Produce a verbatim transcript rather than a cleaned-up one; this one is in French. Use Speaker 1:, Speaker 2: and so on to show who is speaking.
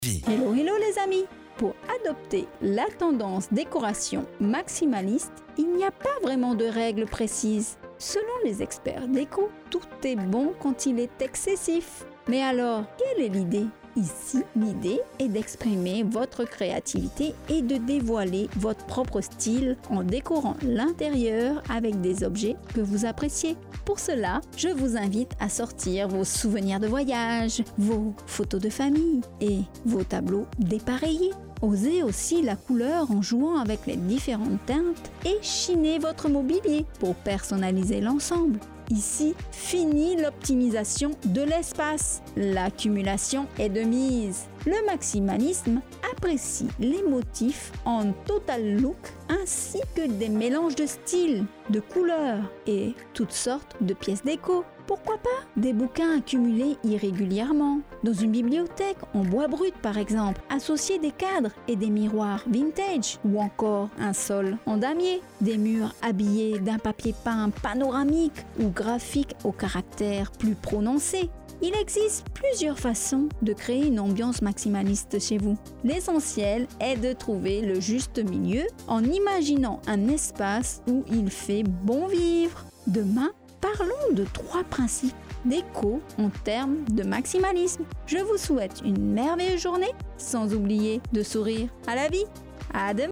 Speaker 1: Vie.
Speaker 2: Hello, hello les amis! Pour adopter la tendance décoration maximaliste, il n'y a pas vraiment de règles précises. Selon les experts déco, tout est bon quand il est excessif. Mais alors, quelle est l'idée? Ici, l'idée est d'exprimer votre créativité et de dévoiler votre propre style en décorant l'intérieur avec des objets que vous appréciez. Pour cela, je vous invite à sortir vos souvenirs de voyage, vos photos de famille et vos tableaux dépareillés. Osez aussi la couleur en jouant avec les différentes teintes et chinez votre mobilier pour personnaliser l'ensemble. Ici, fini l'optimisation de l'espace. L'accumulation est de mise. Le maximalisme apprécie les motifs en total look ainsi que des mélanges de styles, de couleurs et toutes sortes de pièces déco. Pourquoi pas des bouquins accumulés irrégulièrement dans une bibliothèque en bois brut par exemple, associer des cadres et des miroirs vintage ou encore un sol en damier, des murs habillés d'un papier peint panoramique ou graphique au caractère plus prononcé. Il existe plusieurs façons de créer une ambiance maximaliste chez vous. L'essentiel est de trouver le juste milieu en imaginant un espace où il fait bon vivre. Demain, parlons de trois principes déco en termes de maximalisme. Je vous souhaite une merveilleuse journée, sans oublier de sourire à la vie. À demain!